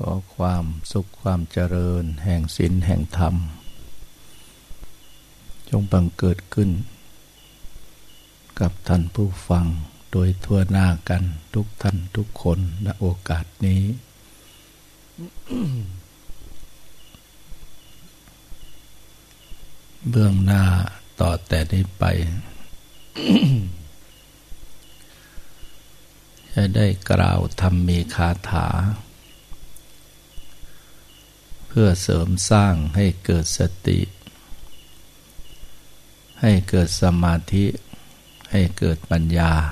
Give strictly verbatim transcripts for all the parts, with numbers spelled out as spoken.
ขอความสุขความเจริญแห่งศีลแห่งธรรมจงบังเกิดขึ้นกับท่านผู้ฟังโดยทั่วหน้ากันทุกท่านทุกคนณโอกาสนี้ เบื้องหน้าต่อแต่นี้ไป จะได้กล่าวธรรมมีคาถาเพื่อเสริมสร้างให้เกิดสติให้เกิดสมาธิให้เกิดปัญญา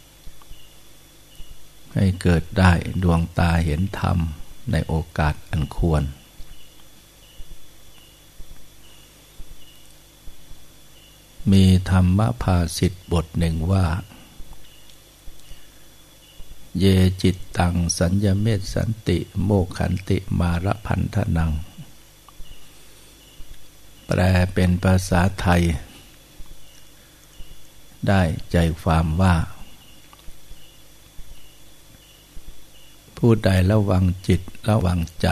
ให้เกิดได้ดวงตาเห็นธรรมในโอกาสอันควรมีธรรมภาษิตบทหนึ่งว่าเยจิตตังสัญญเมตสันติโมขันติมารพันธนังแปลเป็นภาษาไทยได้ใจความว่าผู้ใดระวังจิตระวังใจ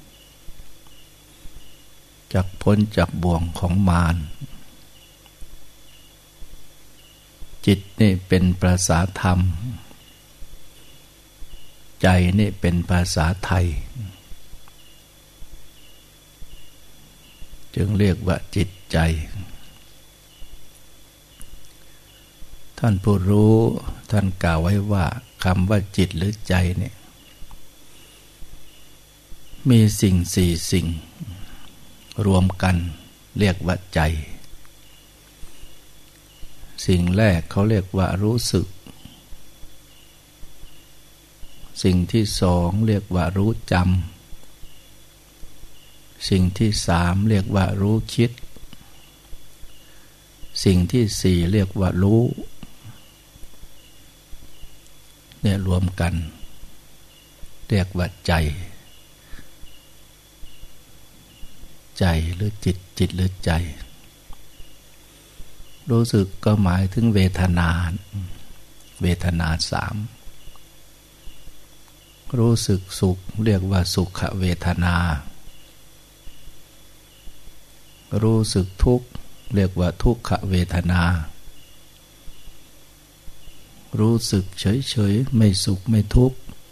จักพ้นจากบ่วงของมารจิตนี่เป็นภาษาธรรมใจนี่เป็นภาษาไทยจึงเรียกว่าจิตใจท่านผู้รู้ท่านกล่าวไว้ว่าคำว่าจิตหรือใจเนี่ยมีสิ่งสี่สิ่งรวมกันเรียกว่าใจสิ่งแรกเขาเรียกว่ารู้สึกสิ่งที่สองเรียกว่ารู้จำสิ่งที่สามเรียกว่ารู้คิดสิ่งที่สี่เรียกว่ารู้เนี่ยรวมกันเรียกว่าใจใจหรือจิตจิตหรือใจรู้สึกก็หมายถึงเวทนาเวทนาสามรู้สึกสุขเรียกว่าสุขเวทนารู้สึกทุกข์เรียกว่าทุกขเวทนารู้สึกเฉยๆไม่สุขไม่ทุกข์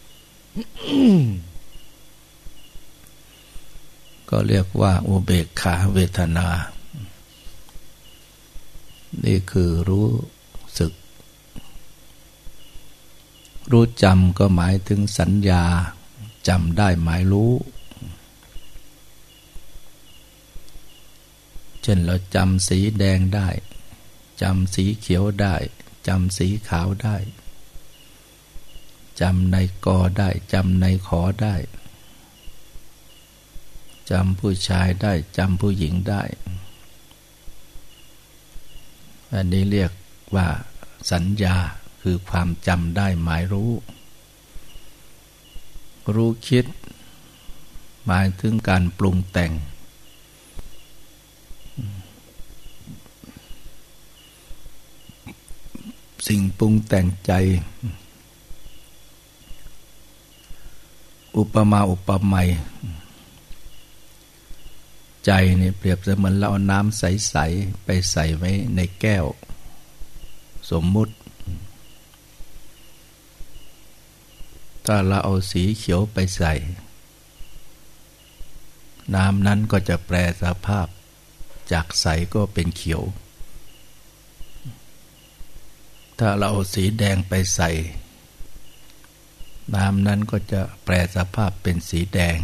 ก็เรียกว่าอุเบกขาเวทนานี่คือรู้สึกรู้จำก็หมายถึงสัญญาจำได้หมายรู้เช่นเราจำสีแดงได้จำสีเขียวได้จำสีขาวได้จำในกอได้จำในขอได้จำผู้ชายได้จำผู้หญิงได้อันนี้เรียกว่าสัญญาคือความจำได้หมายรู้รู้คิดหมายถึงการปรุงแต่งสิ่งปรุงแต่งใจอุปมาอุปไมยใจนี่เปรียบเสมือนเราเอาน้ำใสๆไปใส่ไว้ในแก้วสมมุติถ้าเราเอาสีเขียวไปใส่น้ำนั้นก็จะแปรสภาพจากใสก็เป็นเขียวถ้าเราเอาสีแดงไปใส่น้ำนั้นก็จะแปรสภาพเป็นสีแดง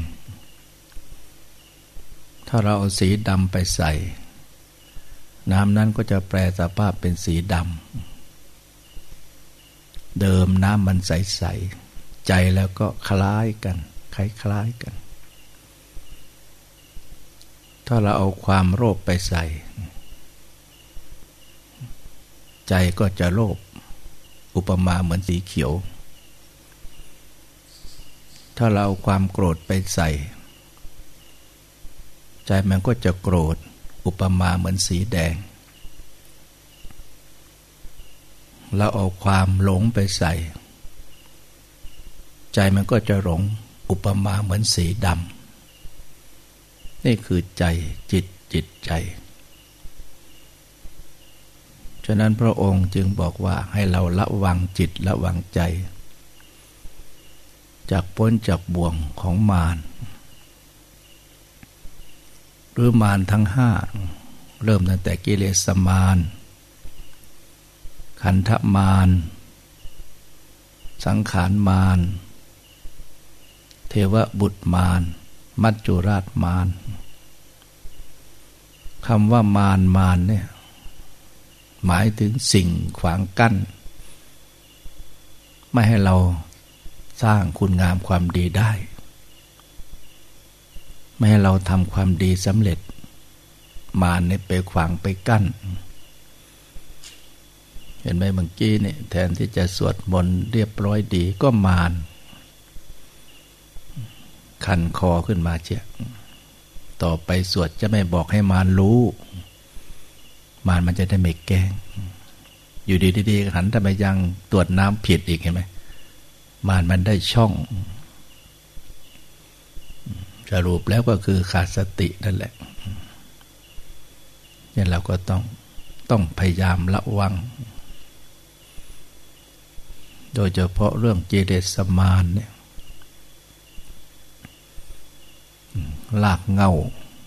ถ้าเราเอาสีดำไปใส่น้ำนั้นก็จะแปรสภาพเป็นสีดำเดิมน้ำมันใสๆใจแล้วก็คล้ายกันคล้ายๆกันถ้าเราเอาความโลภไปใส่ใจก็จะโลภอุปมาเหมือนสีเขียวถ้าเราเอาความโกรธไปใส่ใจมันก็จะโกรธอุปมาเหมือนสีแดงเราเอาความหลงไปใส่ใจมันก็จะหลงอุปมาเหมือนสีดำนี่คือใจจิตจิตใจฉะนั้นพระองค์จึงบอกว่าให้เราระวังจิตระวังใจจากพ้นจากบ่วงของมารหรือมารทั้งห้าเริ่มตั้งแต่กิเลสมารขันธมารสังขารมารเทวบุตรมารมัจจุราชมารคำว่ามารมารเนี่ยหมายถึงสิ่งขวางกั้นไม่ให้เราสร้างคุณงามความดีได้ไม่ให้เราทำความดีสำเร็จมารเนี่ยไปขวางไปกั้นเห็นไหมเมื่อกี้เนี่ยแทนที่จะสวดมนต์เรียบร้อยดีก็มารคันคอขึ้นมาเชียต่อไปสวดจะไม่บอกให้มารรู้มารมันจะได้ไม่แกล้งอยู่ดีๆหันทำไมยังตรวจน้ำผิดอีกเห็นไหมมารมันได้ช่องสรุปแล้วก็คือขาดสตินั่นแหละเนี่ยเราก็ต้องต้องพยายามระวังโดยเฉพาะเรื่องกิเลสมารเนี่ยรากเหง้า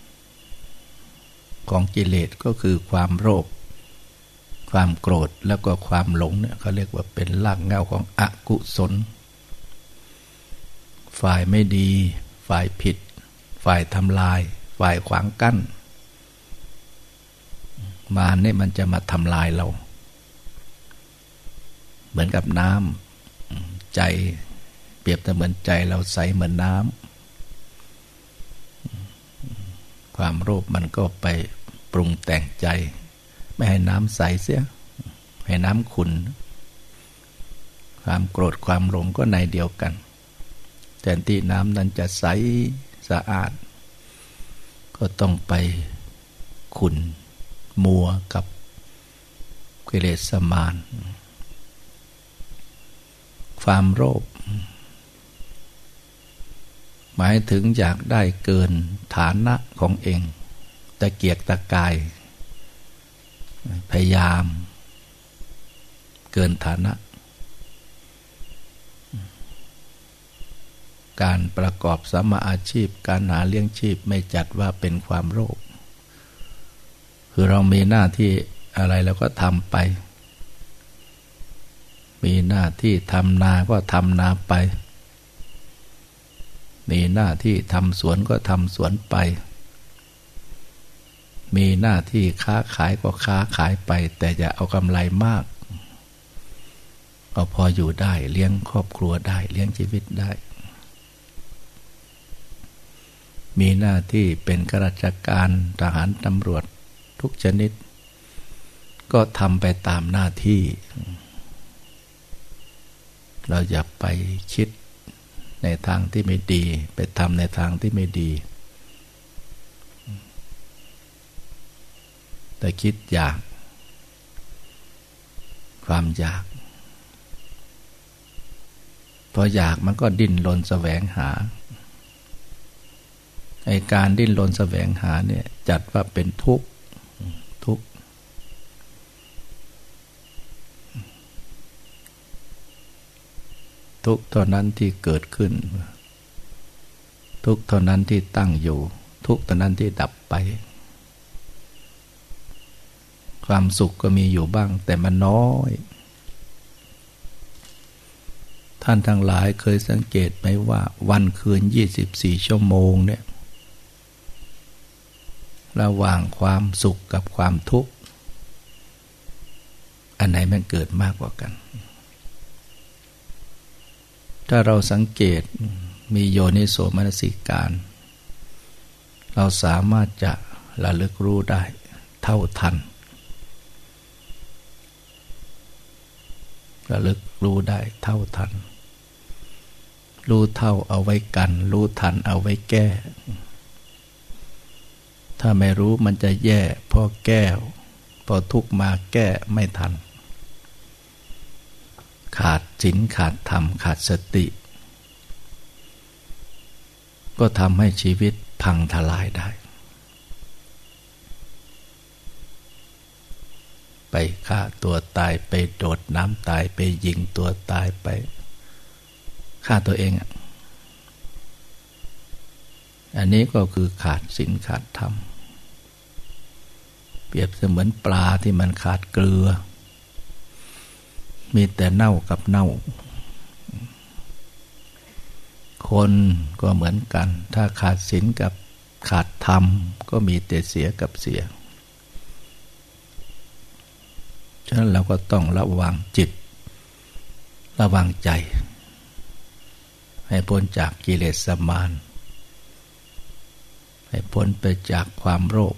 ของกิเลสก็คือความโลภความโกรธแล้วก็ความหลงเนี่ยเขาเรียกว่าเป็นรากเหง้าของอกุศลฝ่ายไม่ดีฝ่ายผิดฝ่ายทำลายฝ่ายขวางกั้นมารเนี่ยมันจะมาทำลายเราเหมือนกับน้ำใจเปรียบเสมือนใจเราใสเหมือนน้ำความโลภมันก็ไปปรุงแต่งใจไม่ให้น้ำใสเสียให้น้ำขุ่นความโกรธความหลงก็ในเดียวกันแทนที่น้ำนั้นจะใสสะอาดก็ต้องไปขุ่นมัวกับกิเลสมารความโลภหมายถึงอยากได้เกินฐานะของเองตะเกียกตะกายพยายามเกินฐานะการประกอบสัมมาอาชีพการหาเลี้ยงชีพไม่จัดว่าเป็นความโลภคือเรามีหน้าที่อะไรแล้วก็ทำไปมีหน้าที่ทำนาก็ทำนาไปมีหน้าที่ทำสวนก็ทำสวนไปมีหน้าที่ค้าขายก็ค้าขายไปแต่อย่าเอากำไรมากก็พออยู่ได้เลี้ยงครอบครัวได้เลี้ยงชีวิตได้มีหน้าที่เป็นข้าราชการทหารตำรวจทุกชนิดก็ทำไปตามหน้าที่เราอย่าไปคิดในทางที่ไม่ดีไปทำในทางที่ไม่ดีแต่คิดอยากความอยากพออยากมันก็ดิ้นรนแสวงหาไอ้การดิ้นรนแสวงหาเนี่ยจัดว่าเป็นทุกข์ทุกข์ทุกข์เท่านั้นที่เกิดขึ้นทุกข์เท่านั้นที่ตั้งอยู่ทุกข์เท่านั้นที่ดับไปความสุขก็มีอยู่บ้างแต่มันน้อยท่านทั้งหลายเคยสังเกตไหมว่าวันคืนยี่สิบสี่ชั่วโมงเนี่ยระหว่างความสุขกับความทุกข์อันไหนมันเกิดมากกว่ากันถ้าเราสังเกตมีโยนิโสมนสิการเราสามารถจะระลึกรู้ได้เท่าทันระลึกรู้ได้เท่าทันรู้เท่าเอาไว้กันรู้ทันเอาไว้แก้ถ้าไม่รู้มันจะแย่พอแก้พอทุกข์มาแก้ไม่ทันขาดศีลขาดธรรมขาดสติก็ทำให้ชีวิตพังทลายได้ไปฆ่าตัวตายไปโดดน้ำตายไปยิงตัวตายไปฆ่าตัวเองอ่ะอันนี้ก็คือขาดศีลขาดธรรมเปรียบเสมือนปลาที่มันขาดเกลือมีแต่เน่ากับเน่าคนก็เหมือนกันถ้าขาดศีลกับขาดธรรมก็มีแต่เสียกับเสียฉะนั้นเราก็ต้องระวังจิตระวังใจให้พ้นจากกิเลสมารให้พ้นไปจากความโลภ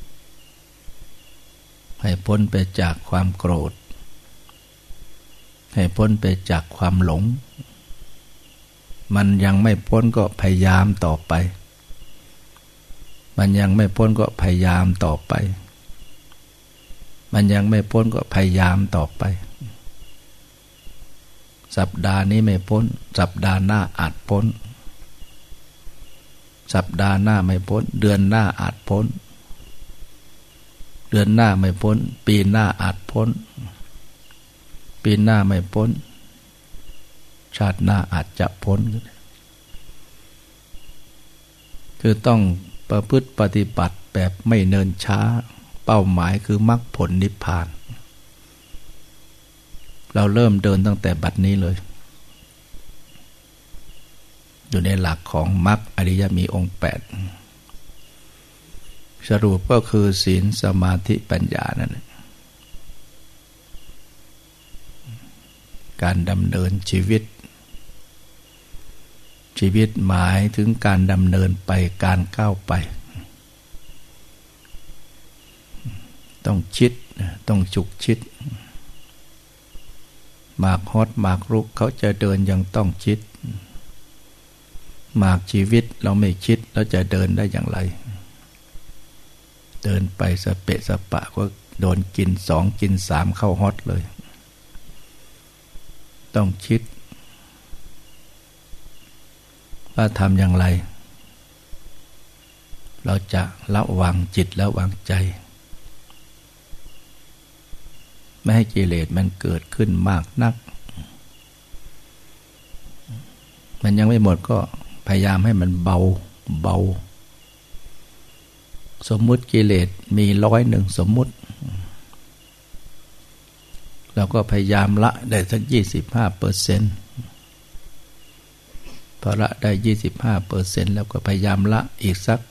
ให้พ้นไปจากความโกรธให้พ้นไปจากความหลงมันยังไม่พ้นก็พยายามต่อไปมันยังไม่พ้นก็พยายามต่อไปมันยังไม่พ้นก็พยายามต่อไปสัปดาห์นี้ไม่พ้นสัปดาห์หน้าอาจพ้นสัปดาห์หน้าไม่พ้นเดือนหน้าอาจพ้นเดือนหน้าไม่พ้นปีหน้าอาจพ้นปีหน้าไม่พ้นชาติหน้าอาจจะพ้นคือต้องประพฤติปฏิบัติแบบไม่เนินช้าเป้าหมายคือมรรคผลนิพพานเราเริ่มเดินตั้งแต่บัดนี้เลยอยู่ในหลักของมรรคอริยมีองค์แปดสรุปก็คือศีลสมาธิปัญญานั่นการดำเนินชีวิตชีวิตหมายถึงการดำเนินไปการก้าวไปต้องชิดต้องฉุกชิดหมากฮอดหมากรุกเขาจะเดินยังต้องชิดหมากชีวิตเราไม่ชิดเราจะเดินได้อย่างไรเดินไปสเปะสปะก็โดนกินสองกินสามเข้าฮอตเลยต้องชิดว่าทำอย่างไรเราจะระวังจิตระวังใจไม่ให้กิเลสมันเกิดขึ้นมากนักมันยังไม่หมดก็พยายามให้มันเบาเบาสมมุติกิเลสมีร้อยหนึ่งสมมุติเราก็พยายามละได้สักยี่สิบห้าเปอร์เซ็นต์พอละได้ยี่สิบห้าเปอร์เซ็นต์แล้วก็พยายามละอีกสัก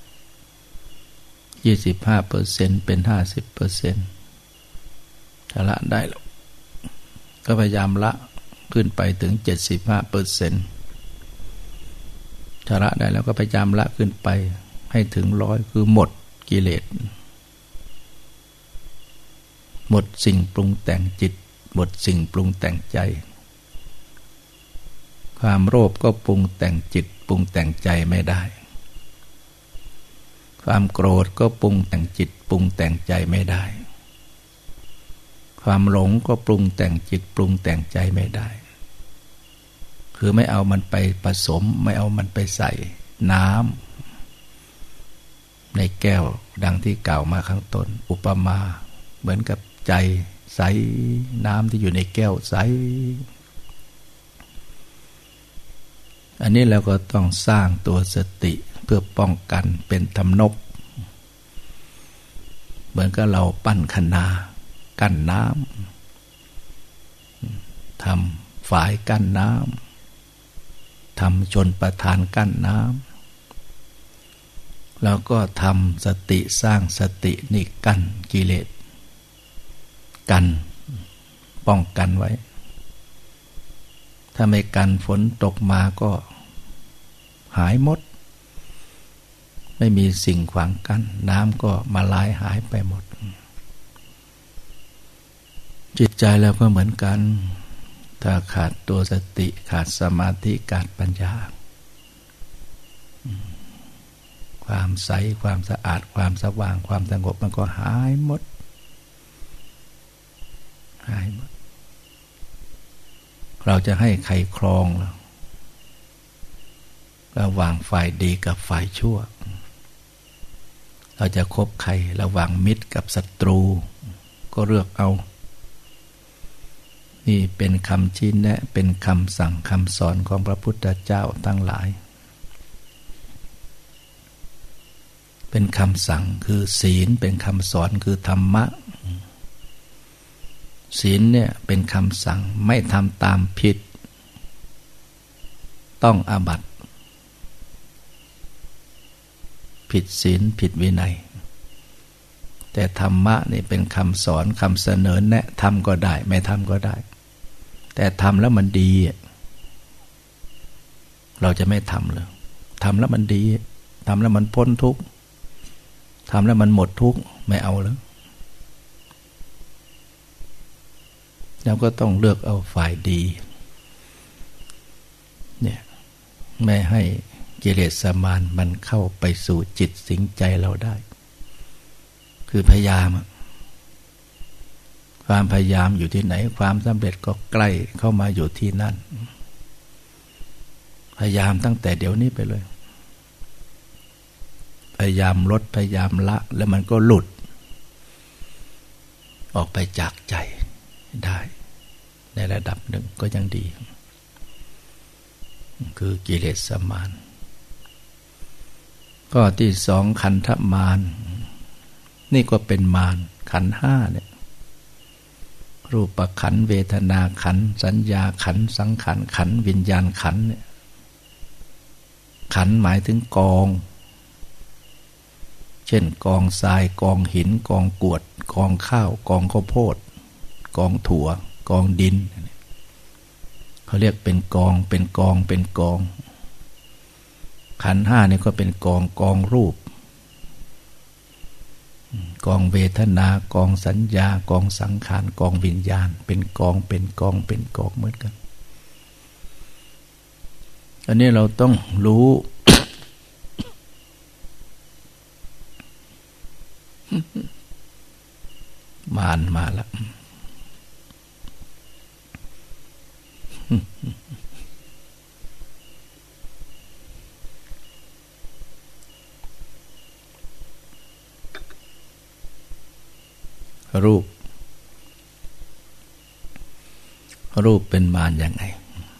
ยี่สิบห้าเปอร์เซ็นต์เป็นห้าสิบเปอร์เซ็นต์ถ้าละได้แล้วก็พยายามละขึ้นไปถึงเจ็ดสิบห้าเปอร์เซ็นต์ถ้าละได้แล้วก็พยายามละขึ้นไปให้ถึงร้อยคือหมดกิเลสหมดสิ่งปรุงแต่งจิตหมดสิ่งปรุงแต่งใจความโลภก็ปรุงแต่งจิตปรุงแต่งใจไม่ได้ความโกรธก็ปรุงแต่งจิตปรุงแต่งใจไม่ได้ความหลงก็ปรุงแต่งจิตปรุงแต่งใจไม่ได้คือไม่เอามันไปผสมไม่เอามันไปใส่น้ำในแก้วดังที่กล่าวมาข้างต้นอุปมาเหมือนกับใจใสน้ำที่อยู่ในแก้วใสอันนี้เราก็ต้องสร้างตัวสติเพื่อป้องกันเป็นทำนบเหมือนกับเราปั้นคะนากั้นน้ำทำฝายกั้นน้ำทำชนประทานกั้นน้ำแล้วก็ทำสติสร้างสตินี่กั้นกิเลสกันป้องกันไว้ถ้าไม่กันฝนตกมาก็หายหมดไม่มีสิ่งขวางกั้นน้ำก็มาลายหายไปหมดจิตใจเราก็เหมือนกันถ้าขาดตัวสติขาดสมาธิขาดปัญญาความใสความสะอาดความสว่างความสงบมันก็หายหมดหายหมดเราจะให้ใครครองเราระหว่างฝ่ายดีกับฝ่ายชั่วเราจะคบใครระหว่างมิตรกับศัตรูก็เลือกเอานี่เป็นคำชี้แนะเป็นคำสั่งคำสอนของพระพุทธเจ้าทั้งหลายเป็นคำสั่งคือศีลเป็นคำสอนคือธรรมะศีลเนี่ยเป็นคำสั่งไม่ทำตามผิดต้องอาบัติผิดศีลผิดวินัยแต่ธรรมะนี่เป็นคำสอนคำเสนอแนะทำก็ได้ไม่ทำก็ได้แต่ทำแล้วมันดีเราจะไม่ทำเลยทำแล้วมันดีทำแล้วมันพ้นทุกข์ทำแล้วมันหมดทุกข์ไม่เอาแล้วเราก็ต้องเลือกเอาฝ่ายดีเนี่ยไม่ให้กิเลสมารมันเข้าไปสู่จิตสิงใจเราได้คือพยายามความพยายามอยู่ที่ไหนความสำเร็จก็ใกล้เข้ามาอยู่ที่นั่นพยายามตั้งแต่เดี๋ยวนี้ไปเลยพยายามลดพยายามละแล้วมันก็หลุดออกไปจากใจได้ในระดับหนึ่งก็ยังดีคือกิเลสมารก็ที่สองขันธมารนี่ก็เป็นมารขันธ์ห้าเนี่ยรูปขันธ์เวทนาขันธ์สัญญาขันธ์สังขารขันธ์วิญญาณขันธ์เนี่ยขันธ์หมายถึงกองเช่นกองทรายกองหินกองกรวดกองข้าวกองข้าวโพดกองถั่วกองดินเขาเรียกเป็นกองเป็นกองเป็นกองขันธ์ห้านี่ก็เป็นกองกองรูปกองเวทนากองสัญญากองสังขารกองวิญญาณเป็นกองเป็นกองเป็นกองเหมือนกันอันนี้เราต้องรู้ มารมาแล้วรูปรูปเป็นมารยังไง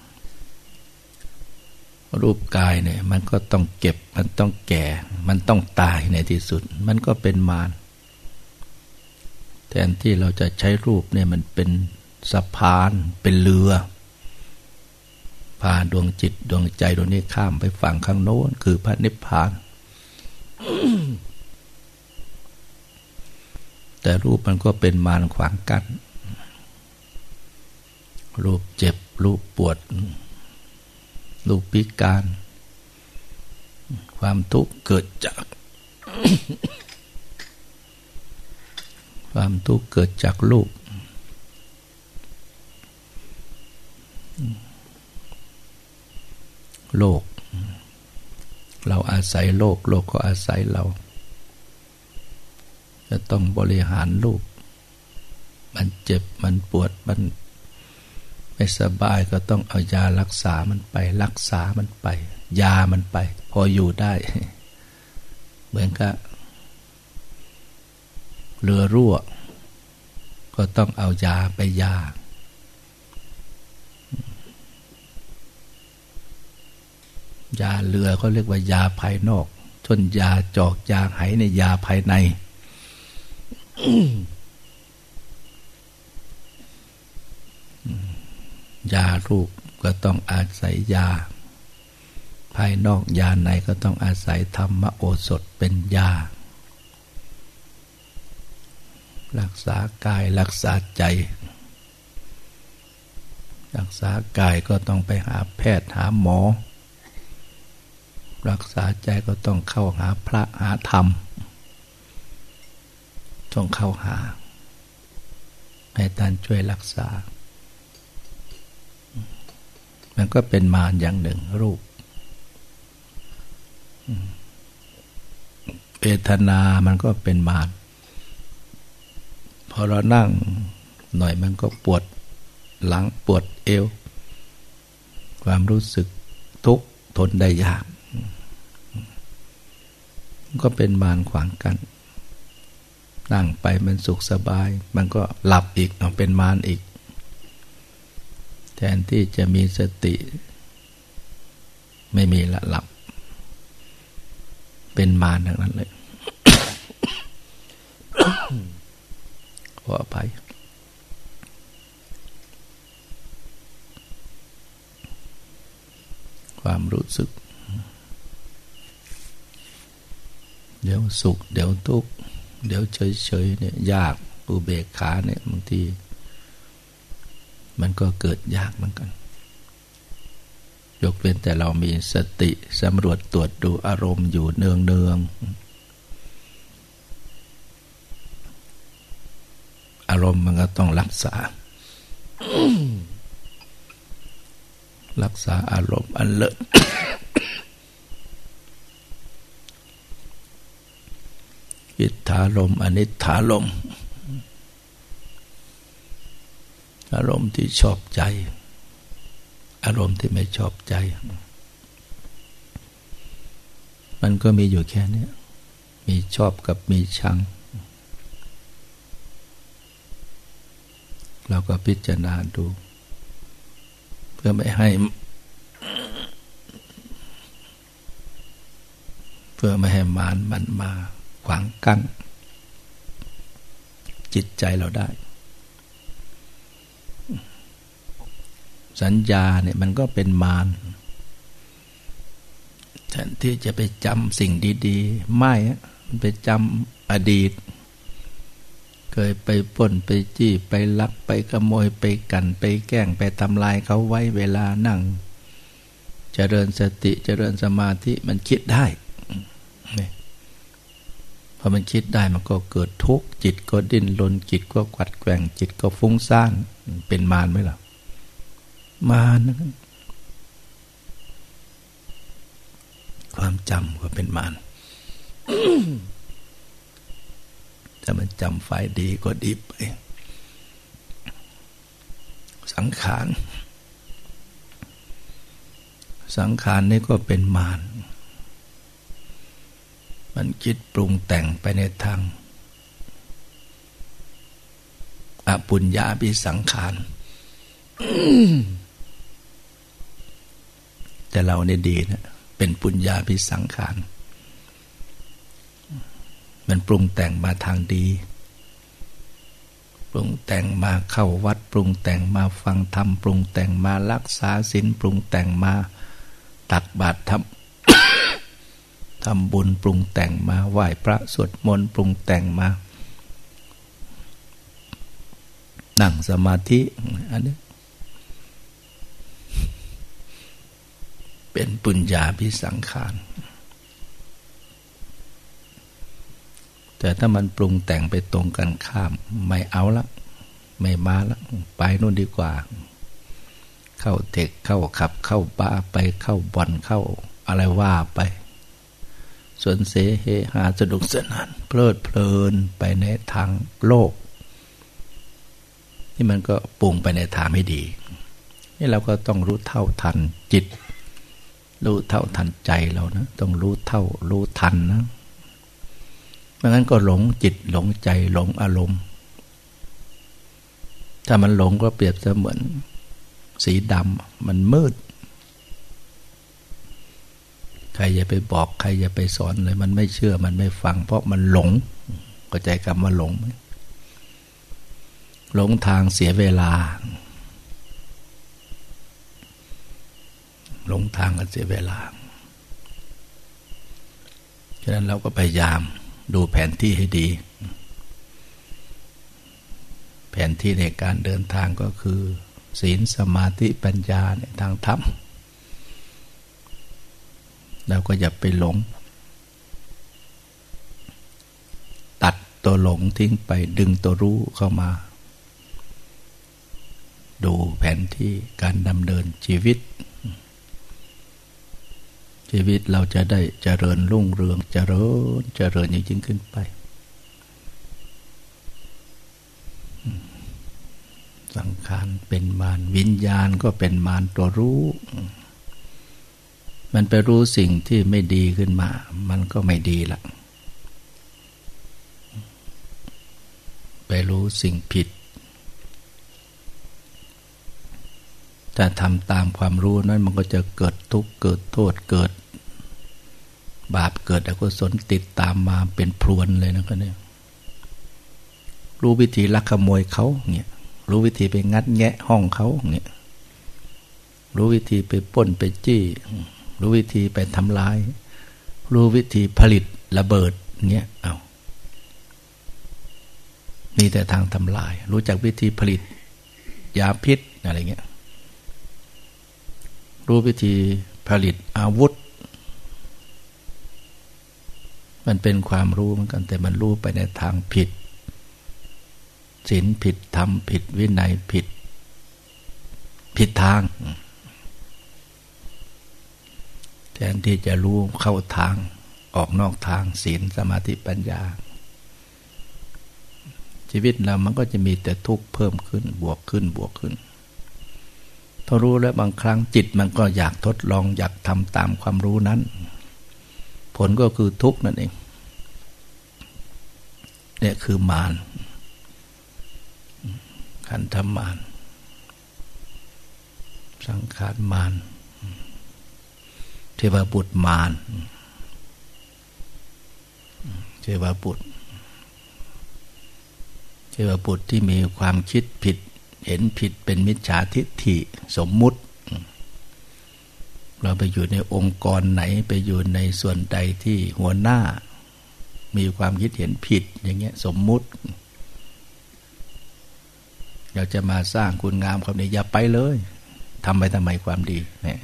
รูปกายเนี่ยมันก็ต้องเก็บมันต้องแก่มันต้องตายในที่สุดมันก็เป็นมารแทนที่เราจะใช้รูปเนี่ยมันเป็นสะพานเป็นเรือพาดวงจิตดวงใจดวงนี้ข้ามไปฝั่งข้างโน้นคือพระนิพพาน แต่รูปมันก็เป็นมารขวางกั้นรูปเจ็บรูปปวดรูปพิการความทุกข์เกิดจาก ความทุกข์เกิดจากรูปโลกเราอาศัยโลกโลกก็อาศัยเราจะต้องบริหารรูปมันเจ็บมันปวดมันไม่สบายก็ต้องเอายารักษามันไปรักษามันไปยามันไปพออยู่ได้เหมือนกับเรือรั่วก็ต้องเอายาไปยายาเรือเขาเรียกว่ายาภายนอกส่วนยาจอกยาไหในยาภายใน ยารูปก็ต้องอาศัยยาภายนอกยาในก็ต้องอาศัยธรรมโอสถเป็นยารักษากายรักษาใจรักษากายก็ต้องไปหาแพทย์หาหมอรักษาใจก็ต้องเข้าหาพระหาธรรมต้องเข้าหาให้ท่านช่วยรักษามันก็เป็นมารอย่างหนึ่งรูปเวทนามันก็เป็นมารพอเรานั่งหน่อยมันก็ปวดหลังปวดเอวความรู้สึกทุกข์ทนได้ยากก็เป็นมารขวางกันนั่งไปมันสุขสบายมันก็หลับอีกเอาเป็นมารอีกแทนที่จะมีสติไม่มีละหลับเป็นมารทั้งนั้นเลย ขออภัยความรู้สึกเดี๋ยวสุขเดี๋ยวทุกข์เดี๋ยวเฉยๆเนี่ยยากอุเบกขาเนี่ยบางทีมันก็เกิดยากเหมือนกันยกเว้นแต่เรามีสติสำรวจตรวจดูอารมณ์อยู่เนืองๆอารมณ์มันก็ต้องรักษา รักษาอารมณ์อันเลิศ อิทธารมณ์อนิทธารมณ์อารมณ์ที่ชอบใจอารมณ์ที่ไม่ชอบใจมันก็มีอยู่แค่นี้มีชอบกับมีชังเราก็พิจารณาดูเพื่อไม่ให้เพื่อไม่ให้มารมันมาขวางกั้นจิตใจเราได้สัญญาเนี่ยมันก็เป็นมารแทนที่จะไปจำสิ่งดีๆไม่มันไปจำอดีตเคยไปปล้นไปจี้ไปลักไปขโมยไปกันไปแกล้งไปทำลายเขาไว้เวลานั่งเจริญสติเจริญสมาธิมันคิดได้พอมันคิดได้มันก็เกิดทุกข์จิตก็ดิ้นรนจิตก็กวัดแกว่งจิตก็ฟุ้งซ่านเป็นมารไหมล่ะมารนะความจำก็เป็นมารถ้ามันจำฝ่ายดีก็ดีไปสังขารสังขารนี่ก็เป็นมารมันคิดปรุงแต่งไปในทางอปุญญาภิสังขารแต่เราเนี่ยดีนะเป็นปุญญาภิสังขารมันปรุงแต่งมาทางดีปรุงแต่งมาเข้าวัดปรุงแต่งมาฟังธรรมปรุงแต่งมารักษาศีลปรุงแต่งมาตักบาตรทำ ทำบุญปรุงแต่งมาไหว้พระสวดมนต์ปรุงแต่งมานั่งสมาธิอันนี้เป็นปุญญาภิสังขารแต่ถ้ามันปรุงแต่งไปตรงกันข้ามไม่เอาละไม่มาละไปนู่นดีกว่าเข้าเทคเข้าขับเข้าบาร์ไปเข้าบ่อนเข้าอะไรว่าไปส่วนเสเฮหาสนุกสนานเพลิดเพลินไปในทางโลกที่มันก็ปรุงไปในทางไม่ดีนี่เราก็ต้องรู้เท่าทันจิตรู้เท่าทันใจเรานะต้องรู้เท่ารู้ทันนะไม่งั้นก็หลงจิตหลงใจหลงอารมณ์ถ้ามันหลงก็เปรียบเสมือนสีดำมันมืดใครอย่าไปบอกใครอย่าไปสอนเลยมันไม่เชื่อมันไม่ฟังเพราะมันหลงเข้าใจคำว่าหลงไหมหลงทางเสียเวลาหลงทางกันเสียเวลาฉะนั้นเราก็พยายามดูแผนที่ให้ดีแผนที่ในการเดินทางก็คือศีลสมาธิปัญญาในทางธรรมเราก็อย่าไปหลงตัดตัวหลงทิ้งไปดึงตัวรู้เข้ามาดูแผนที่การดำเนินชีวิตชีวิตเราจะได้เจริญรุ่งเรืองเจริญเจริญยิ่งขึ้นไปสังขารเป็นมารวิญญาณก็เป็นมารตัวรู้มันไปรู้สิ่งที่ไม่ดีขึ้นมามันก็ไม่ดีละไปรู้สิ่งผิดถ้าทำตามความรู้นั้นมันก็จะเกิดทุกข์เกิดโทษเกิดบาปเกิดอกุศลติดตามมาเป็นพรวนเลยนะก็เนี่ยรู้วิธีลักขโมยเขาเนี่ยรู้วิธีไปงัดแงะห้องเขาเนี่ยรู้วิธีไปปล้นไปจี้รู้วิธีไปทำลายรู้วิธีผลิตระเบิดเงี้ยเอามีแต่ทางทำลายรู้จักวิธีผลิตยาพิษอะไรเงี้ยรู้วิธีผลิตอาวุธมันเป็นความรู้เหมือนกันแต่มันรู้ไปในทางผิดศีลผิดธรรมผิดวินัยผิดผิดทางแทนที่จะรู้เข้าทางออกนอกทางศีลสมาธิปัญญาชีวิตเรามันก็จะมีแต่ทุกข์เพิ่มขึ้นบวกขึ้นบวกขึ้นถ้ารู้แล้วบางครั้งจิตมันก็อยากทดลองอยากทำตามความรู้นั้นผลก็คือทุกข์นั่นเองเนี่ยคือมารขันธมารสังขารมารเทวบุตรมารเทวบุตรเทวบุตรที่มีความคิดผิดเห็นผิดเป็นมิจฉาทิฏฐิสมมุติเราไปอยู่ในองค์กรไหนไปอยู่ในส่วนใดที่หัวหน้ามีความคิดเห็นผิดอย่างเงี้ยสมมุติอยากจะมาสร้างคุณงามความดีอย่าไปเลยทำไปทำไมความดีเนี่ย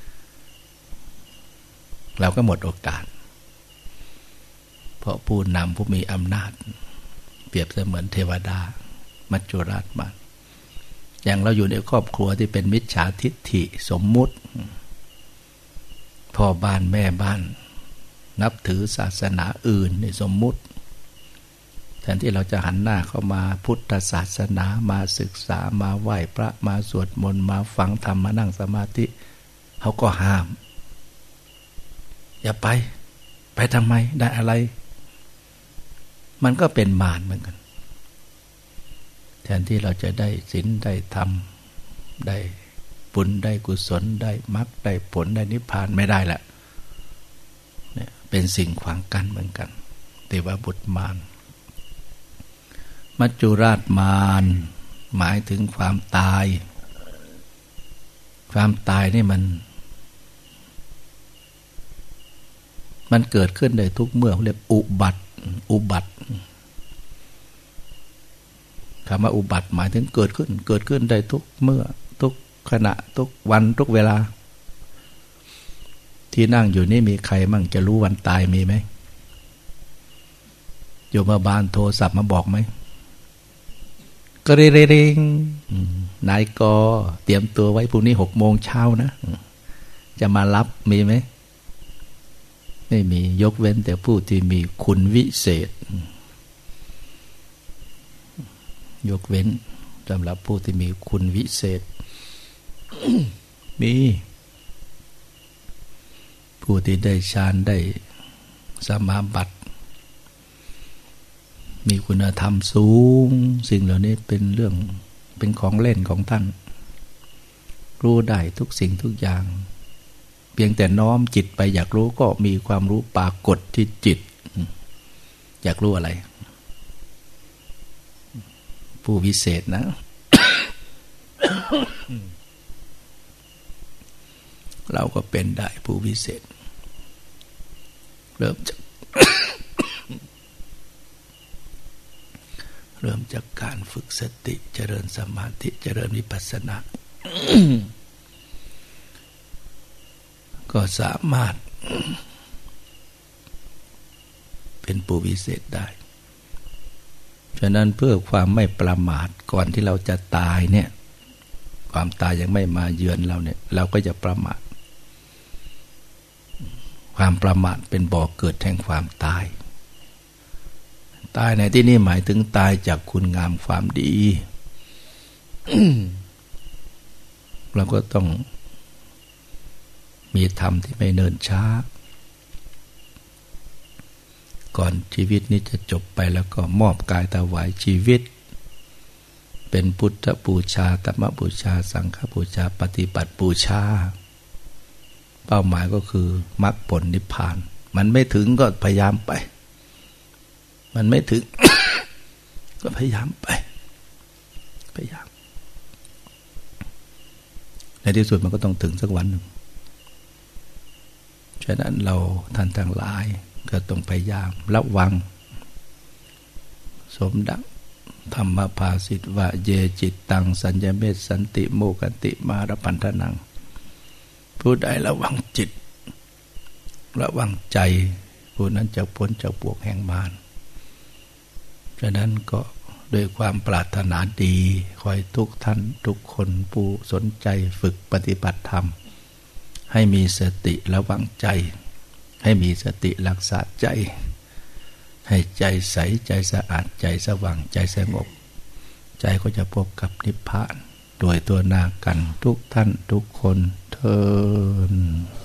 เราก็หมดโอกาสเพราะผู้นำผู้มีอำนาจเปรียบเสมือนเทวดามัจจุราชมารอย่างเราอยู่ในครอบครัวที่เป็นมิจฉาทิฏฐิสมมุติพ่อบ้านแม่บ้านนับถือศาสนาอื่นในสมมุติแทนที่เราจะหันหน้าเข้ามาพุทธศาสนามาศึกษามาไหว้พระมาสวดมนต์มาฟังธรรมมานั่งสมาธิเขาก็ห้ามอย่าไปไปทำไมได้อะไรมันก็เป็นมารเหมือนกันแทนที่เราจะได้ศีลได้ธรรมได้บุญได้กุศลได้มรรคได้ผลได้นิพพานไม่ได้แหละเนี่ยเป็นสิ่งขวางกั้นเหมือนกันเทวบุตรมารมัจจุราชมารหมายถึงความตายความตายนี่มันมันเกิดขึ้นได้ทุกเมื่อเรียกอุบัติอุบัติคำว่าอุบัติหมายถึงเกิดขึ้นเกิดขึ้นได้ทุกเมื่อทุกขณะทุกวันทุกเวลาที่นั่งอยู่นี่มีใครมั่งจะรู้วันตายมีไหมโยมบาลโทรศัพท์มาบอกไหมก็เร่งๆนายกเตรียมตัวไว้พรุ่งนี้หกโมงเช้านะจะมารับมีไหมไม่มียกเว้นแต่ผู้ที่มีคุณวิเศษยกเว้นสำหรับผู้ที่มีคุณวิเศษ มีผู้ที่ได้ฌานได้สมาบัติมีคุณธรรมสูงสิ่งเหล่านี้เป็นเรื่องเป็นของเล่นของท่านรู้ได้ทุกสิ่งทุกอย่างเพียงแต่น้อมจิตไปอยากรู้ก็มีความรู้ปรากฏที่จิตอยากรู้อะไรผู้วิเศษนะ เราก็เป็นได้ผู้วิเศษเริ่มจาก เริ่มจากการฝึกสติเจริญสมาธิเจริญวิปัสสนา ก็สามารถ เป็นผู้วิเศษได้ฉะนั้นเพื่อความไม่ประมาทก่อนที่เราจะตายเนี่ยความตายยังไม่มาเยือนเราเนี่ยเราก็จะประมาทความประมาทเป็นบ่อเกิดแห่งความตายตายในที่นี้หมายถึงตายจากคุณงามความดี เราก็ต้องมีธรรมที่ไม่เนิ่นช้าก่อนชีวิตนี้จะจบไปแล้วก็มอบกายถวายชีวิตเป็นพุทธบูชาธรรมบูชาสังฆบูชาปฏิบัติบูชาเป้าหมายก็คือมรรคผลนิพพานมันไม่ถึงก็พยายามไปมันไม่ถึง ก็พยายามไปพยายามในที่สุดมันก็ต้องถึงสักวันหนึ่งฉะนั้นเราท่านทั้งหลายก็ต้องพยายามระวังสมดังธรรมภาสิตว่าเยจิตตังสัญญเมตสันติโมกันติมารปันธนังผู้ใดระวังจิตระวังใจผู้นั้นจะพ้นจากบ่วงแห่งมารฉะนั้นก็ด้วยความปรารถนาดีขอให้ทุกท่านทุกคนผู้สนใจฝึกปฏิบัติธรรมให้มีสติระวังใจให้มีสติรักษาใจให้ใจใสใจสะอาดใจสว่างใจสงบใจก็จะพบกับนิพพานโดยตัวหน้ากันทุกท่านทุกคนเทอญ